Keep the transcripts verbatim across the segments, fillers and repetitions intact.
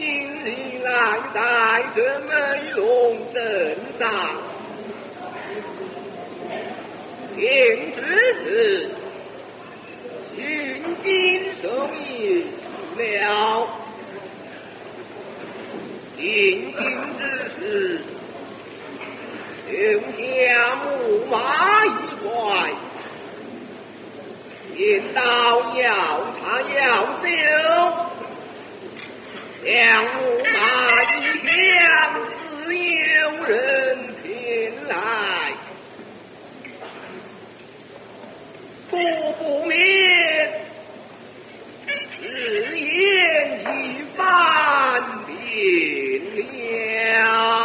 今日来在这美龙镇上，天之子寻金生意了，进行之时，留下木马一块，见到要茶要酒，将木马一向自有人前来，不不免只言一番便了。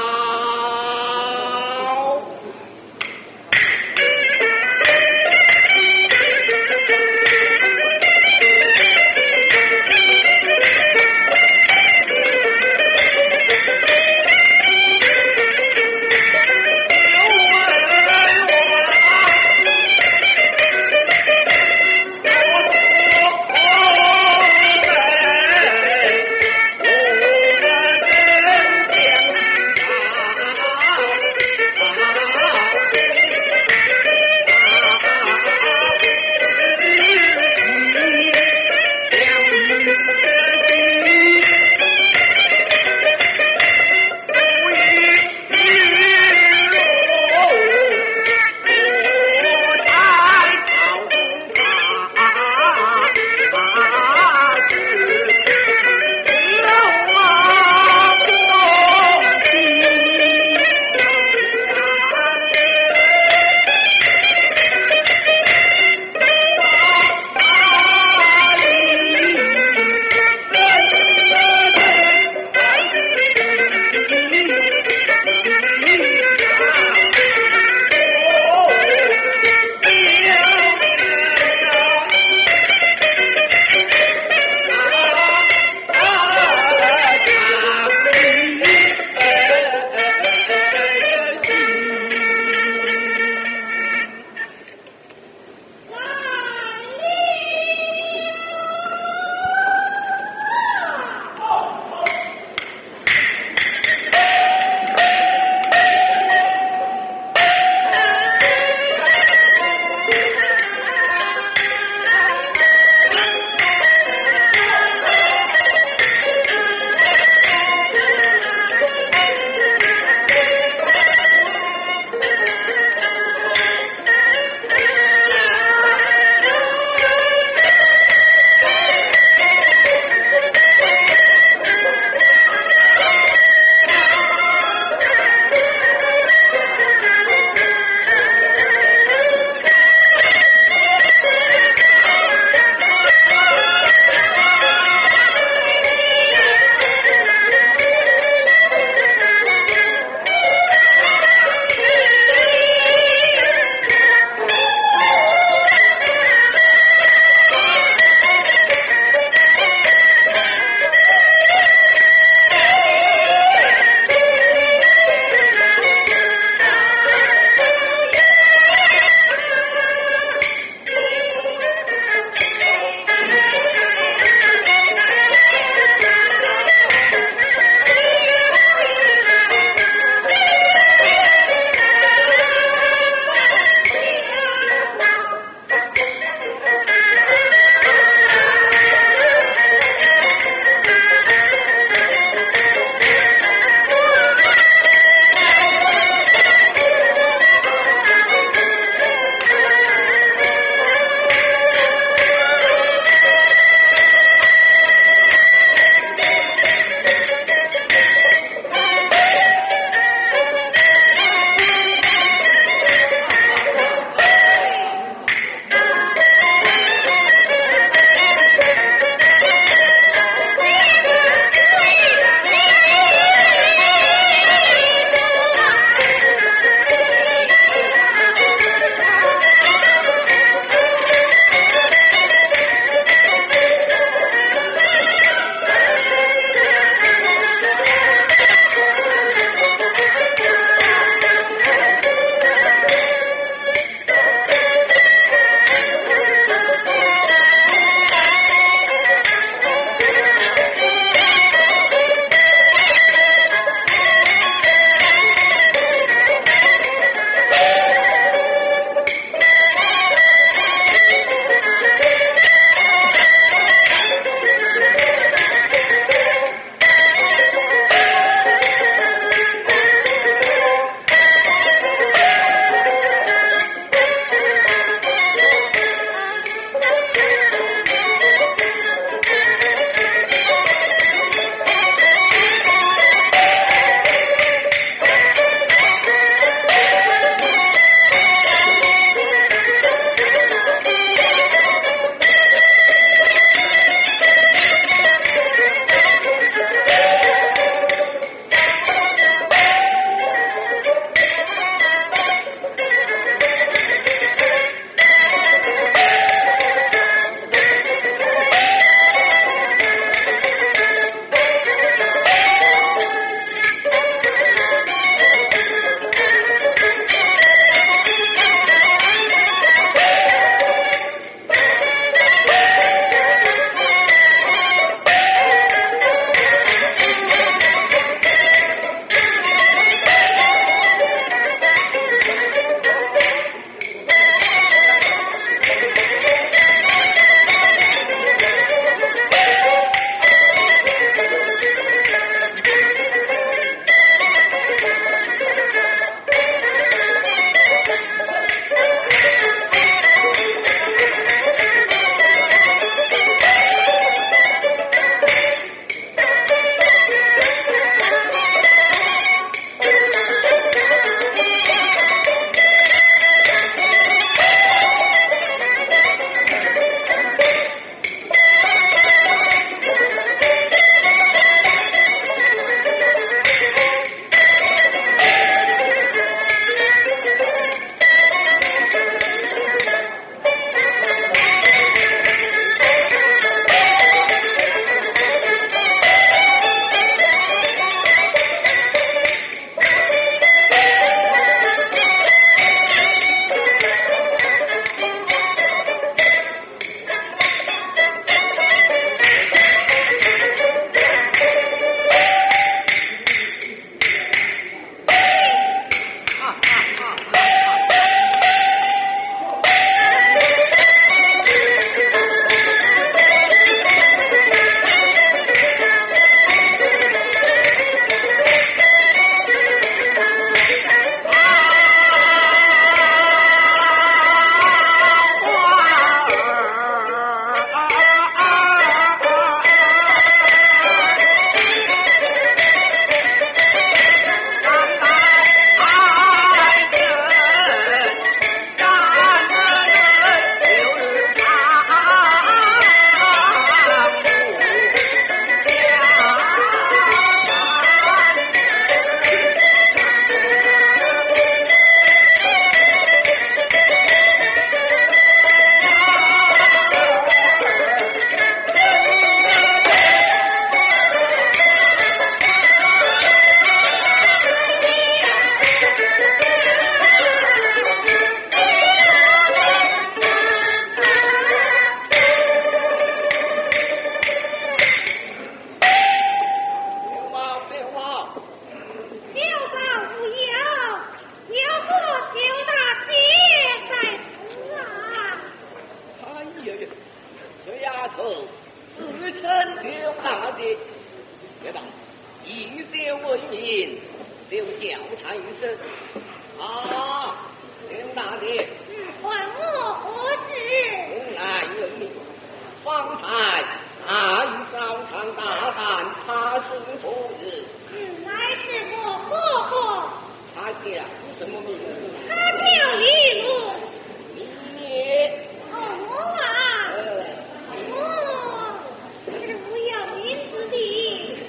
以血为民，就叫他一声啊，刘大爷。 嗯，还我何事？ 从来有你，方才那一烧场大汉，他生何日？ 嗯，乃是我哥哥。 他叫什么名字？ 他叫一路。 你哦，我啊， 呃， 我是无有名字的。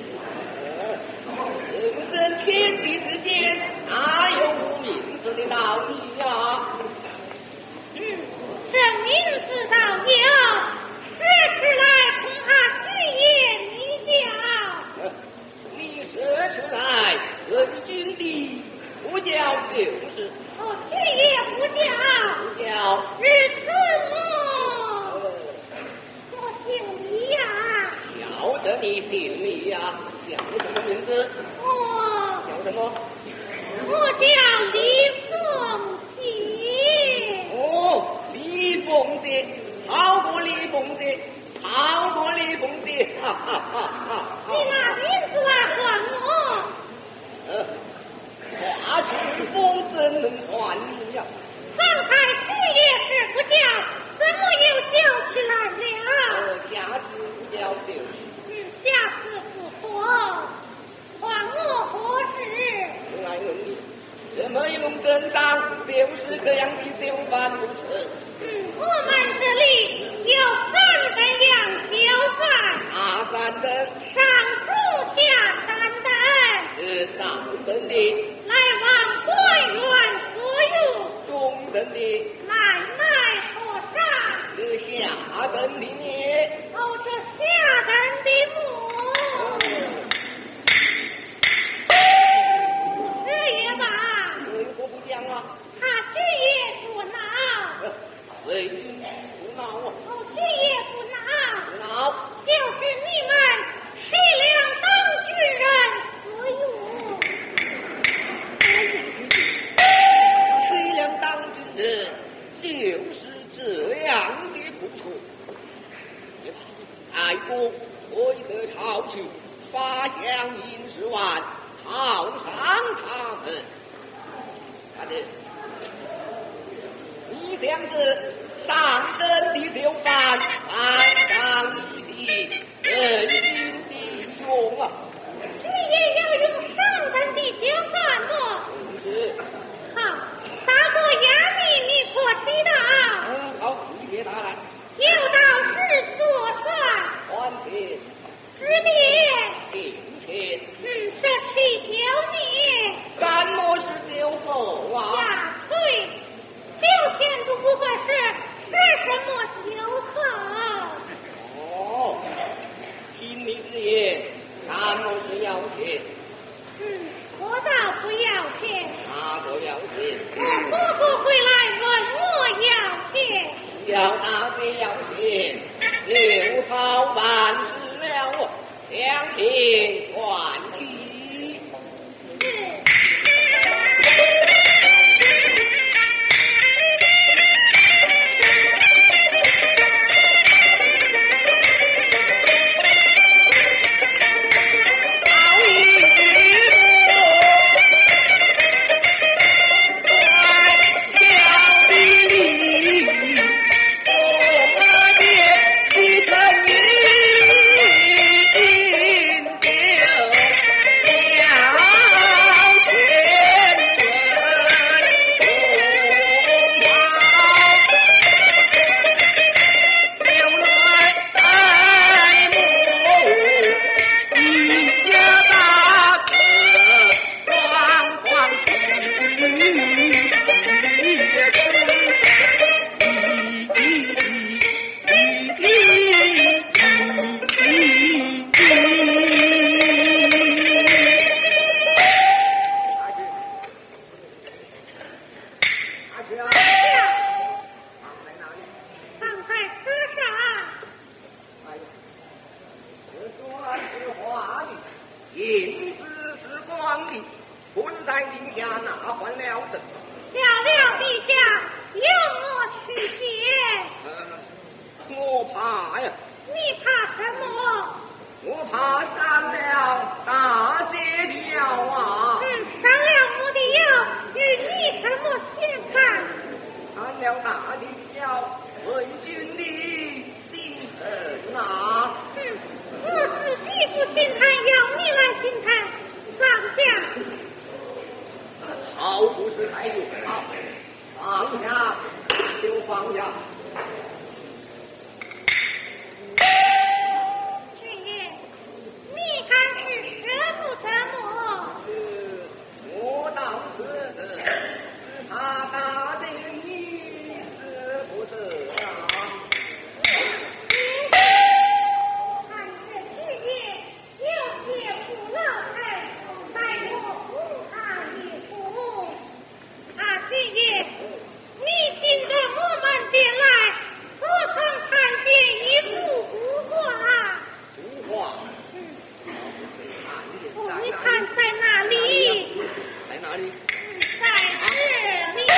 人生天地之间，哪有无名字的道理呀？ 嗯，这名字倒有，这是来从他师爷你讲。 你说出来，人君的不叫就是， 哦，师爷不叫， 不叫是子母。我姓李呀。 叫着你姓李呀，叫什么名字？ 我叫什么？ 我叫李凤喜。 哦，李凤姐，好过李凤姐，好过李凤姐，哈哈哈哈！ 你拿名字来还我。 呃，话出风怎能还你呀？ 方才师爷是不叫，怎么又叫起来了？ 呃，下次不叫就是。 嗯，下次不说，还我何事？ 来问你，这么一弄正当，就是这样的就办不成。 嗯，我们这里有三等样酒饭， 哪三等？ 上主下三等， 是上等的， 来往官员所用， 中等的， 买卖和商， 是下等的你。 哦，这下等的我。师爷吧， 为何不讲啊？ 他师爷不恼， 为君不恼啊？ 哦，师爷不恼， 不恼。 就是你们谁两当举人所用。 谁两当军人，就是这样的不错。太公回得朝去，发饷银十万，犒赏他们。看着，你这样子上等的就饭，饭上一地，人君的用啊！ 师爷要用上等的酒饭么？ 是。 好，大哥衙内你可知道？ 嗯，好，你别打来。 有道是坐船， 还钱， 指点， 金钱， 嗯，这七九年， 什么是酒后啊？ 呀，对，九钱都不合适，是什么酒后？ 哦，听你之言，什么是要钱？ 嗯，我倒不要钱， 哪个要钱？ 我哥哥回来问我要钱。 要哪个要钱？就好办事了，两情换气。 是。 银子是光的，困在地下哪还了得？ 了了陛下，由我去见。 呃，我怕呀。 你怕什么？ 我怕上了大态度好，放下就放下。 师爷，你还是舍不得我？ 我倒是的，他打的你舍不得啊。 看这师爷有些不老态，待我扶他一扶。啊，师爷，你听着我们前来，可曾看见一幅古画啊？ 古画， 哦，你看在哪里？ 在哪里？ 在这里。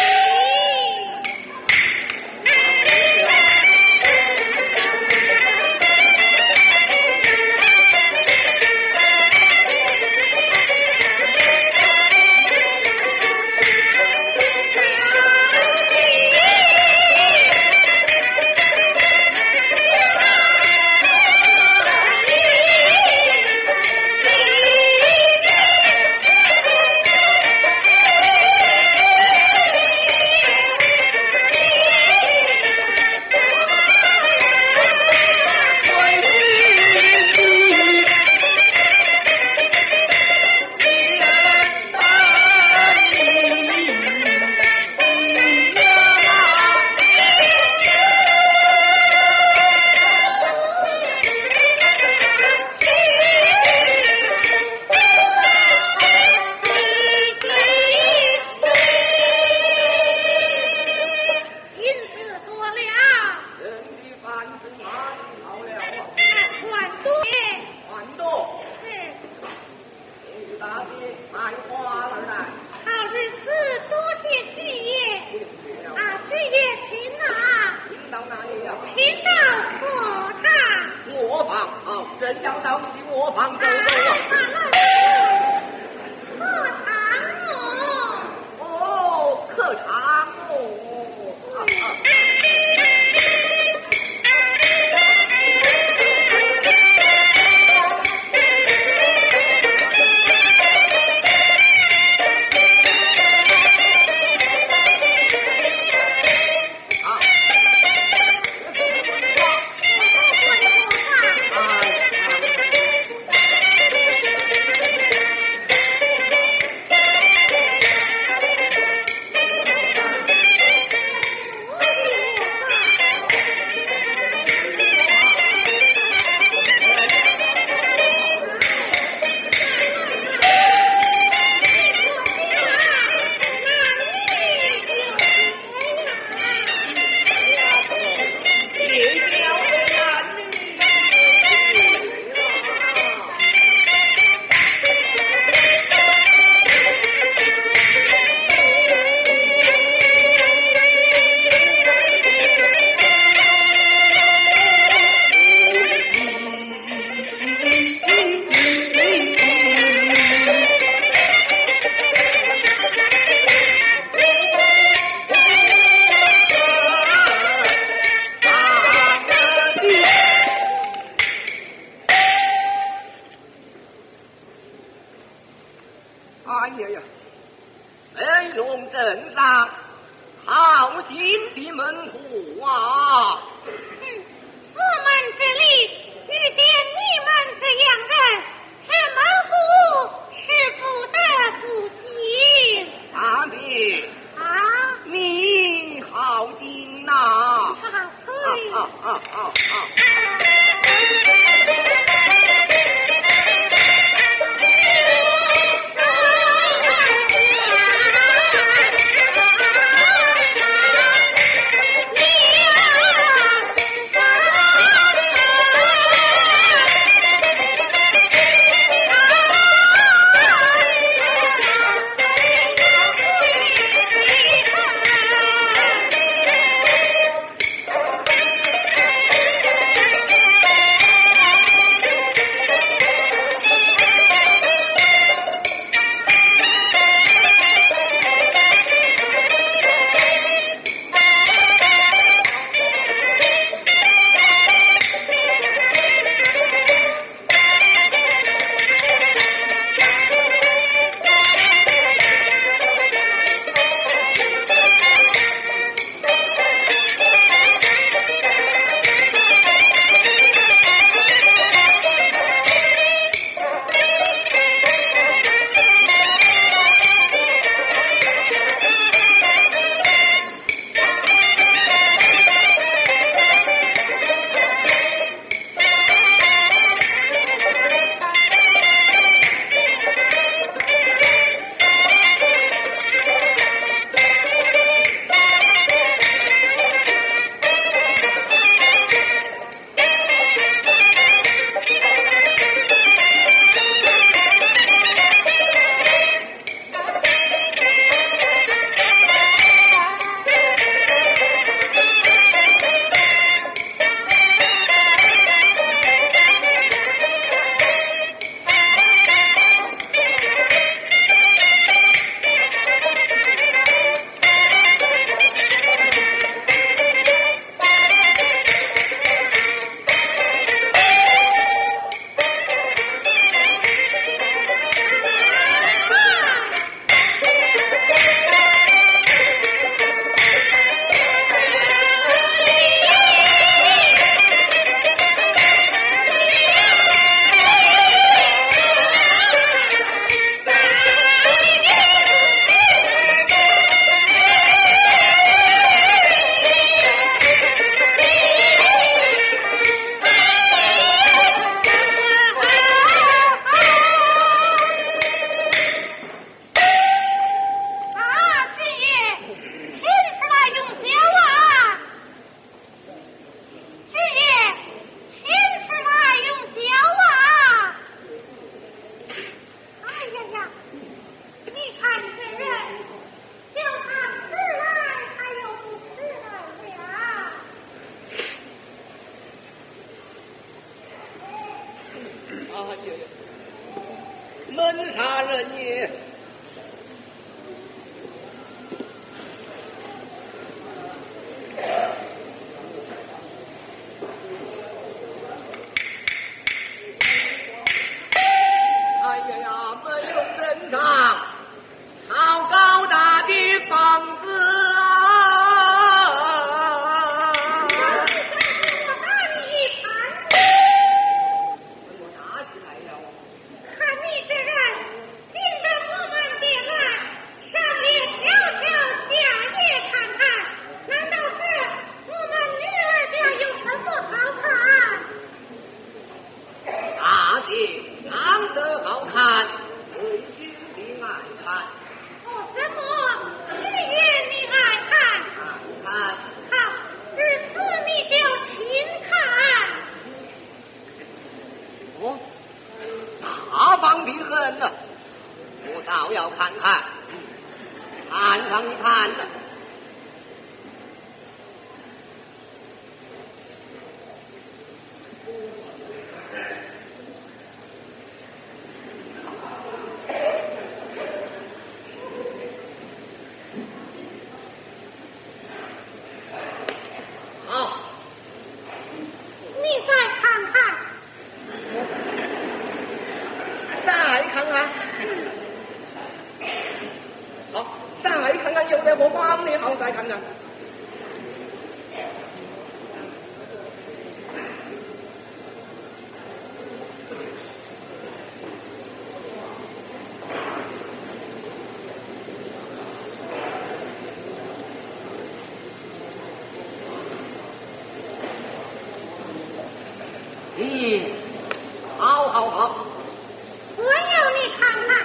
真要到你的卧房走走啊！ 可长我哦，可长哦！啊啊哎呀呀！飞龙镇上好心的门户啊！ 嗯，我们这里遇见你们这样人，这门户是不得不进。 大弟啊， 你好心呐！ 好可以。 啊啊啊啊！ 你呀！ 万人也。哎呀呀，没有镇上，好高大的房子啊！长得好看，对君的爱看。 哦，什么？只愿你爱看。 看看。 好，这次你就请看。 哦，大方的很呢，我倒要看看，看上一看呢。再看看，嗯，好好好， 我要你看看，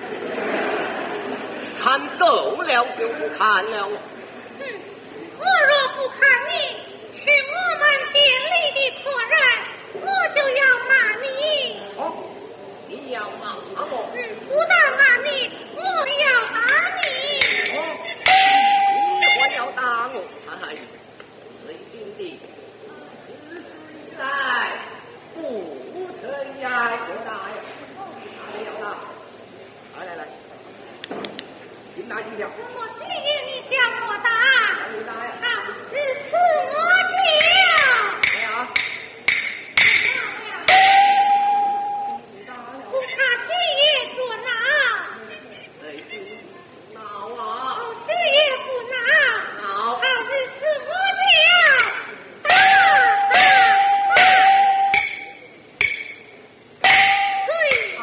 看够了就不看了。 嗯，我若不看你，是我们店里的客人，我就要骂你。 哦，你要骂我？ 嗯，不但骂你，我要打你。 哦，你还要打我？哎，最近的日子以来，不曾挨过打呀，哪里要打？来来来，请打几条。 我今天你叫我打。 你打呀？ 啊，是刺我掉。 哎呀！ 不差这也做闹。 哎，闹啊！ 哦，这也不闹。 闹！ 好是刺我掉。打打打！对。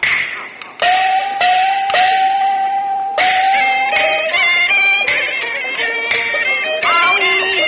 好你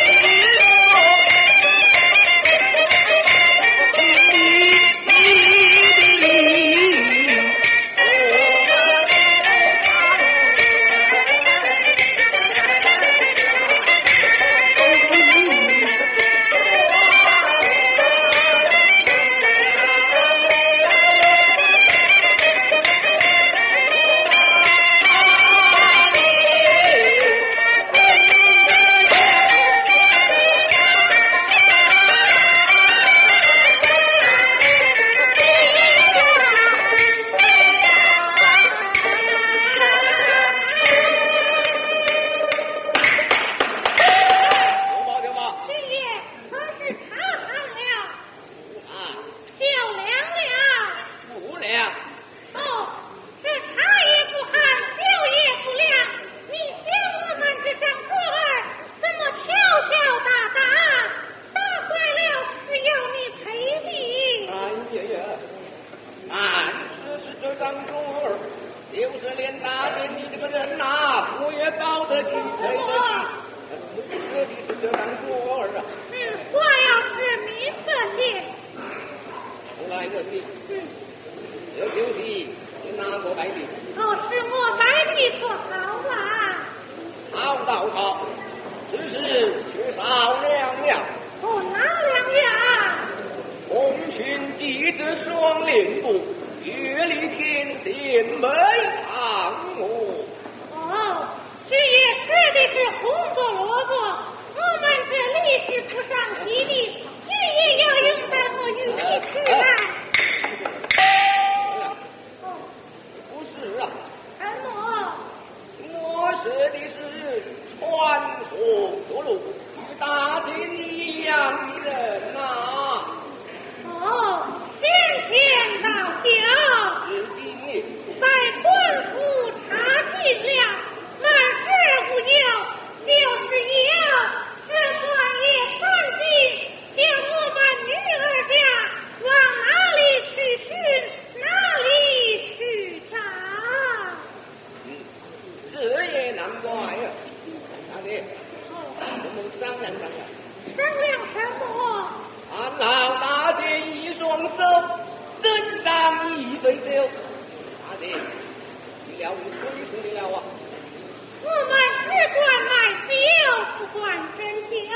了，你推出的了啊！ 我们只管买酒，不管斟酒。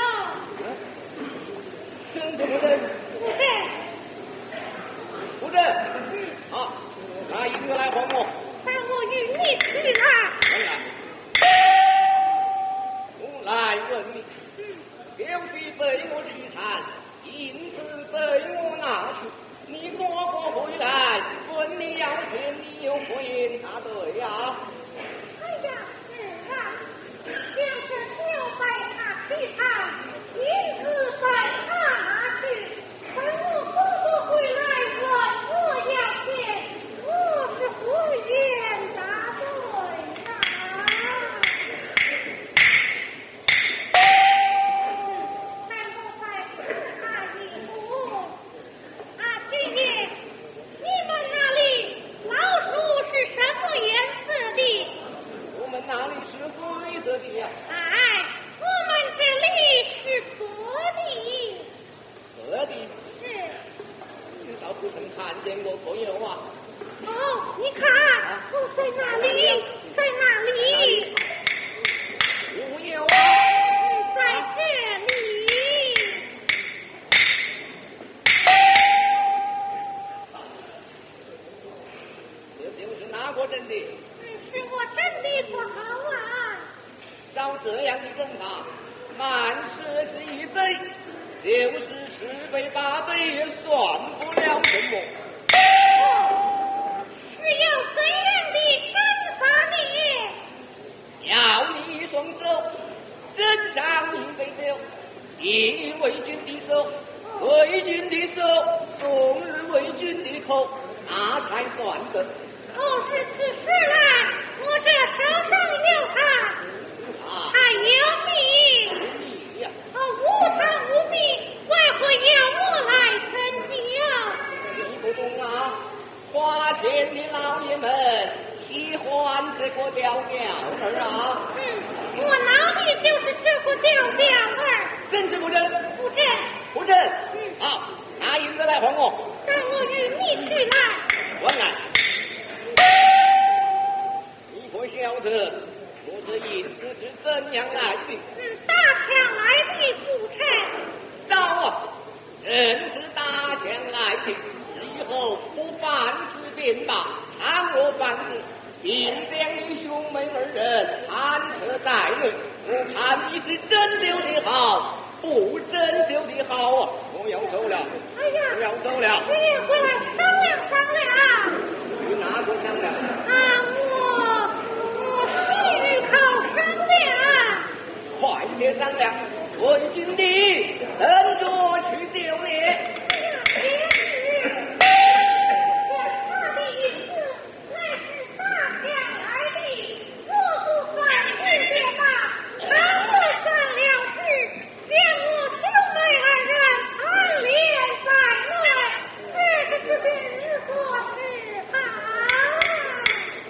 真的不认？ 不认。 不认。嗯。好，拿银子来还我。 但我与你去来。 当然。我来问你，酒席被我取残，银子被我拿去，你多过回来，问你要钱，你又回答对呀？ 哎呀，是啊，就是酒被他取残，银子被他拿去，等我哥哥回来问我要钱，我是不愿答对呀。但我再问他一步，啊，军爷，你们那里老鼠是什么颜色的？ 我们那里是灰色的呀。 哎，我们这里是色的。 色的？ 是。 你倒不曾看见过朋友啊？ 哦，你看，哦，在哪里？在哪里？ 无有啊。 在这里。 这就是哪个人的？ 是我真的不好啊！ 照这样的人啊，满十是一杯，就是十杯八杯也算不了什么。 哦，是要怎样的惩罚你？ 要你一双手斟上一杯酒，一为君的手，为君的手，终日为君的口，那才算得。 哦，是此事来，我这手上有他， 啊， 还有你。 你呀， 哦，无糖无蜜，为何要我来称酒？ 你不懂啊，花钱的老爷们喜欢这个调调儿啊。 嗯，我脑里就是这个调调儿。 认是不认？ 不认。 不认。 嗯， 好，拿银子来还我。 但我与你去来。 还来。你可晓得我这银子是怎样来的？ 嗯，打枪来的不成？ 早啊，正是打枪来的。以后我办事便罢，倘若办事，并将你兄妹二人安车在内。我看你是真留的好，不真留的好啊！我要走了。 哎呀， 我要走了。 你也回来商量商量。 与哪个商量？ 啊，我我去考商量。 快点商量，问君的等着去救你。 哎呀，别是，这他的银子乃是大枪来的，我不算一点吧。倘若上了事，将我兄妹二人安连在内，这个是日过是好。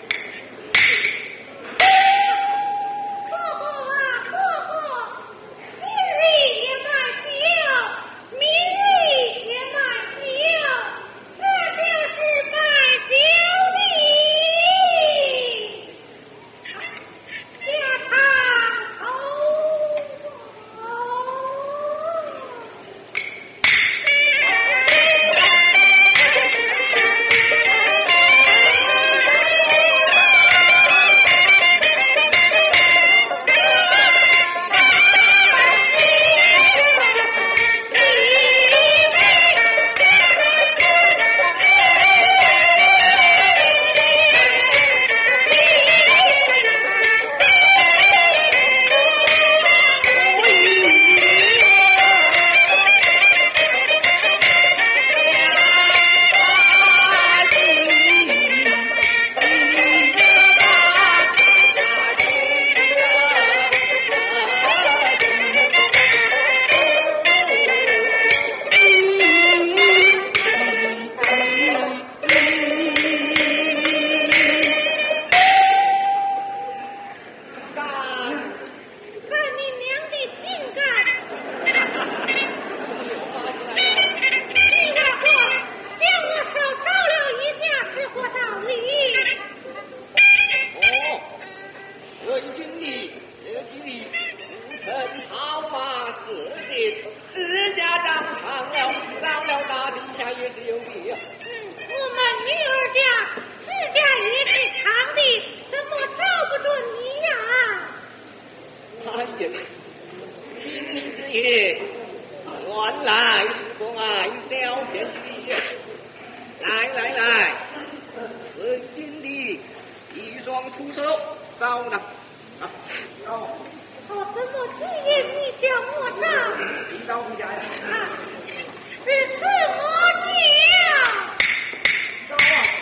忙出手，找呢？啊，找。 哦，怎么今夜你叫我找？ 你找回家呀？ 啊，是自我叫。 找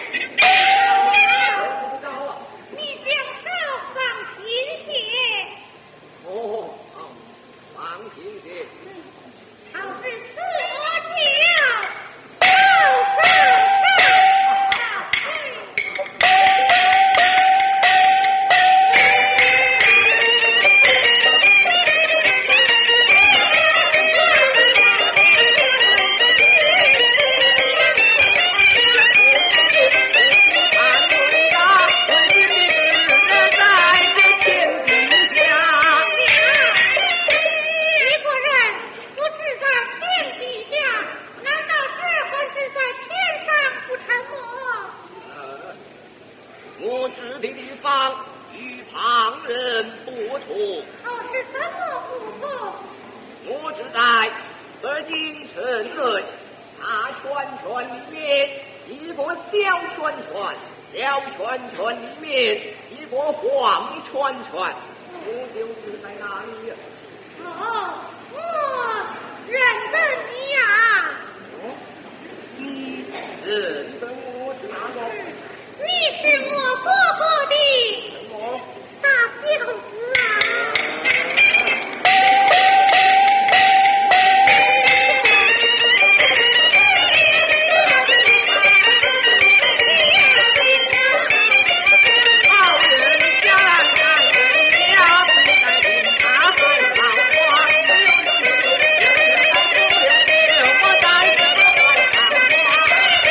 啊！不找啊！ 你将手放心些。 哦，好，放心些。 好是自我叫。走走走。 我指的地方与旁人不同。 哦，是怎么不同？ 我只在北京城内大圈圈里面一个小圈圈，小圈圈里面一个黄圈圈，我就是在那里。 哦，我认得你呀。 哦，你认得我是哪个？ 你是我哥哥的我大舅子啊！ 好人家来人家不在听他说好话，我在这说好话。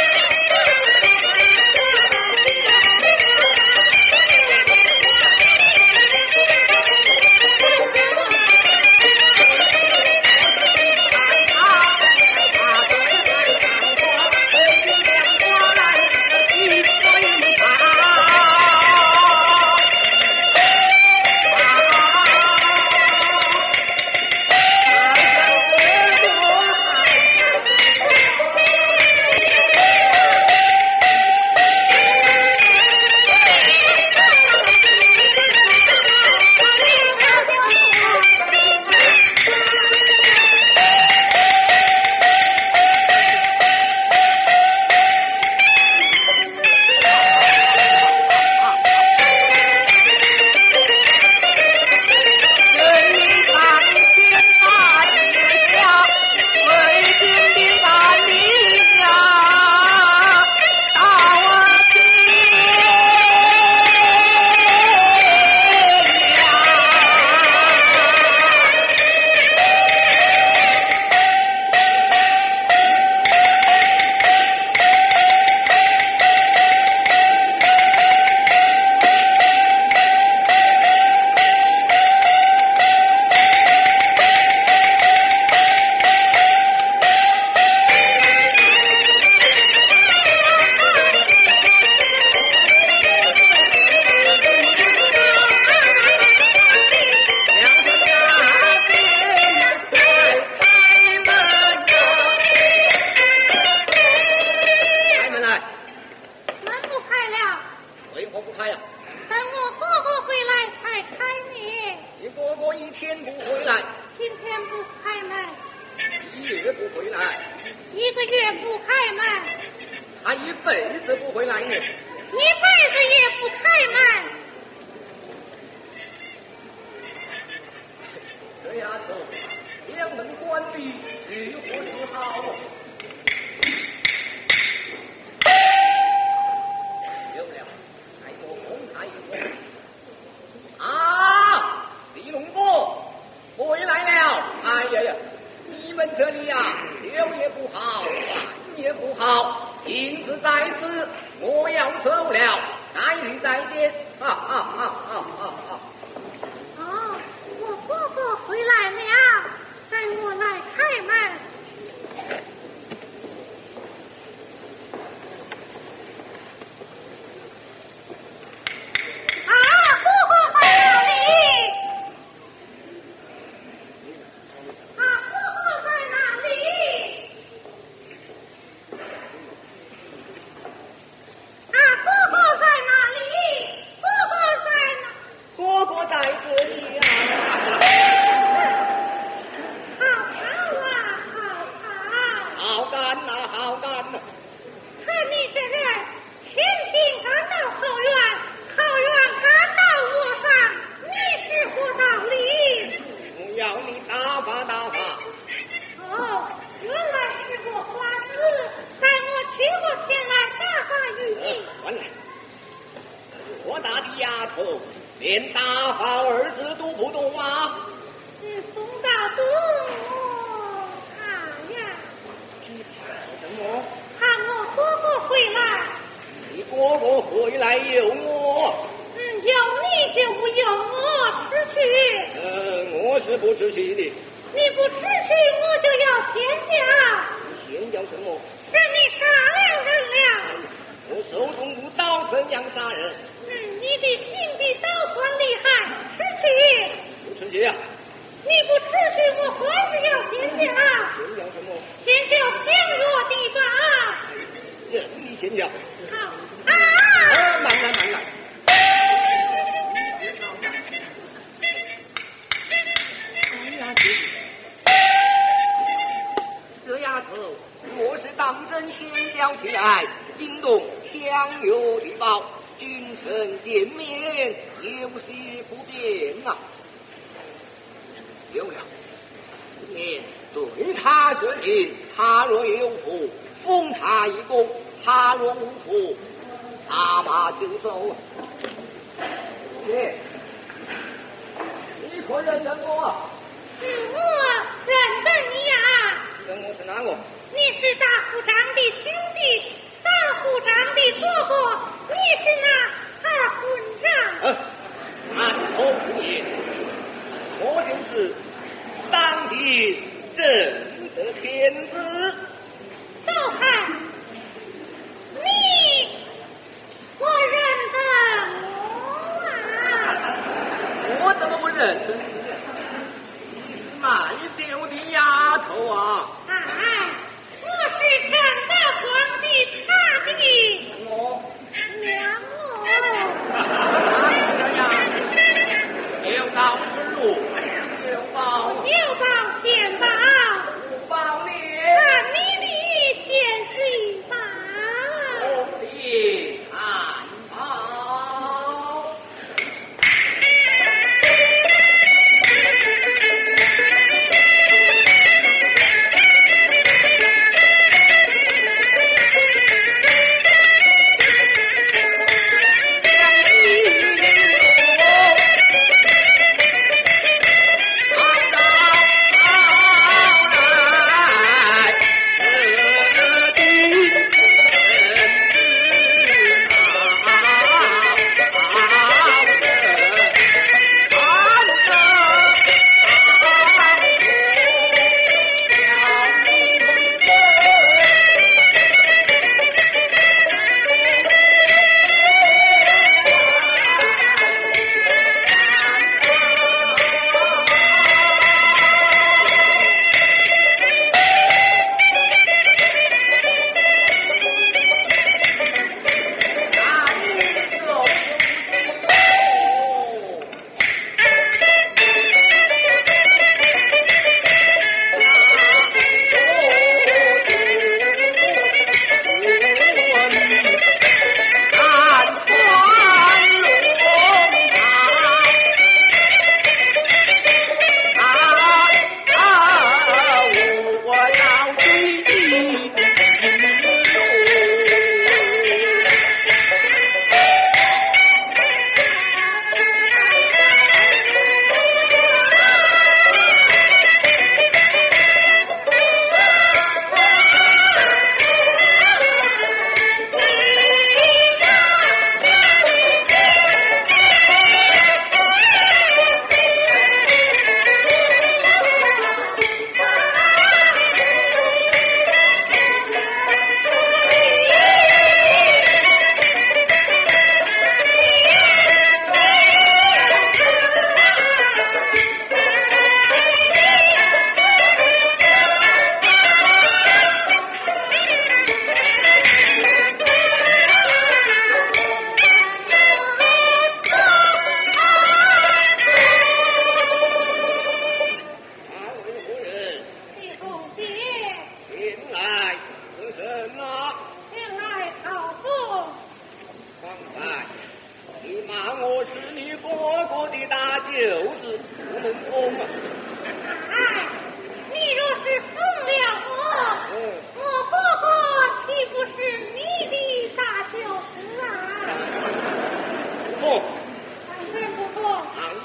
他一辈子不会来呢，一辈子也不开门。 这丫头两门关闭，如何是好？有了，再给我轰他一个！啊，李龙波回来了！哎呀呀，你们这里呀，酒也不好，饭也不好。因此在此，我要走了，待你再见。啊啊啊啊啊啊！ 哦，我哥哥回来了，带我来开门。啊，哥哥在哪里？啊，哥哥在哪里？啊，哥哥在哪里？哥哥大的丫头，连大方二字都不懂吗？ 是宋大东，啊呀！ 你怕什么？ 怕我哥哥回来。 你哥哥回来有我。 嗯，有你就不由我吃去。 嗯，我是不吃去的。 你不吃去，我就要天降。 天降什么？ 是你杀了人了。 我手中无刀，怎样杀人？ 嗯，你的心比刀算厉害，吃去。 不吃去啊！ 你不吃去，我还是要天降。 天降什么？ 天降降落地吧。 任你天降。 好啊！ 慢来慢来。这丫头若是当真天降起来，惊动相有地报，君臣见面有些不便呐。有了，面对他这人，他若有福，封他一功；他若无福，打马就走。你，你可认得我？ 是我认得你呀。 认我是哪个？ 你是大虎长的兄弟，大虎长的哥哥，你是那二混账。 呃，按头不言，我就是当地正的天子。 都看你，我认得我啊。 我怎么不认得你？你是卖酒的丫头啊！ 哎，我是陈大庄的差的。 我娘这样，有道之路，有报有报先报， 不报你， 看你的先是报。 红地看报。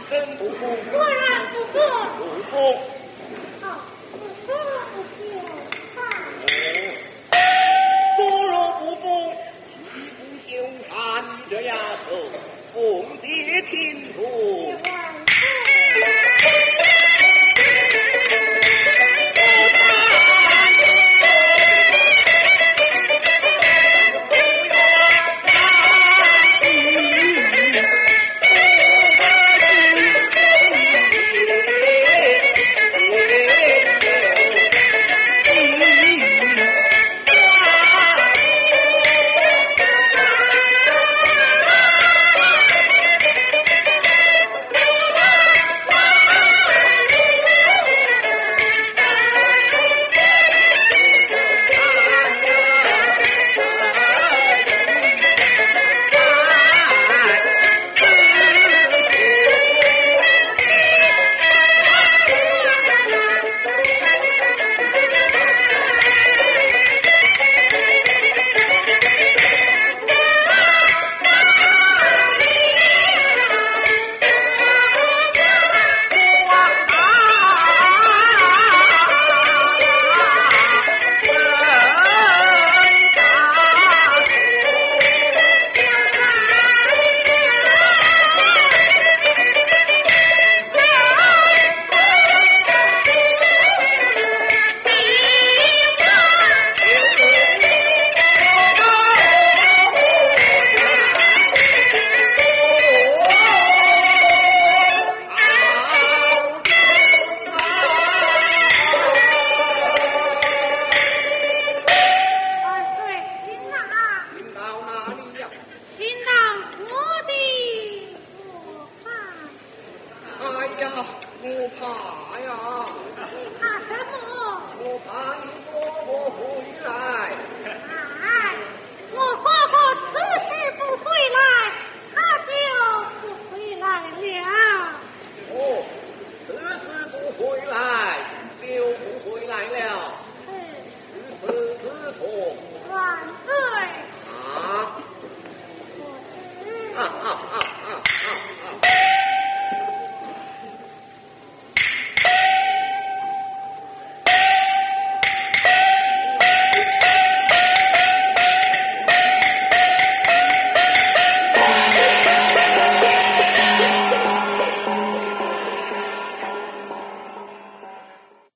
真不服？ 果然不服。 不服。 好，不服就判。 不若不服，岂不羞怕你这丫头奉节听徒？不怕呀， 怕什么？ 我怕你婆婆回来。 哎，我婆婆此时不回来，她就不回来了。 哦，此时不回来，就不回来了。 嗯， 此次之错， 万岁！